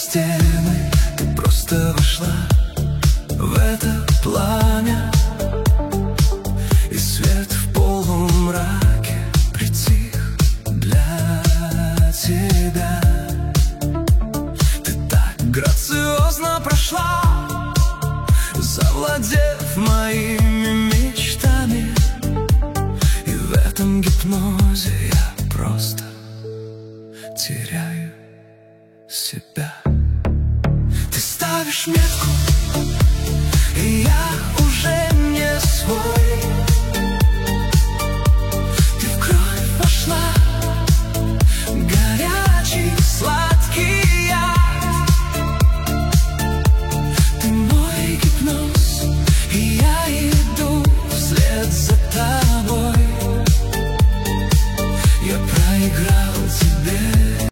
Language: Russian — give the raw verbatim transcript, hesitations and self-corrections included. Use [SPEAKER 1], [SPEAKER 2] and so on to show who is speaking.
[SPEAKER 1] стены, ты просто вошла в это пламя, и свет в полумраке притих для тебя. Ты так грациозно прошла, завладев моими мечтами, и в этом гипнозе я просто теряю себя. Ты ставишь метки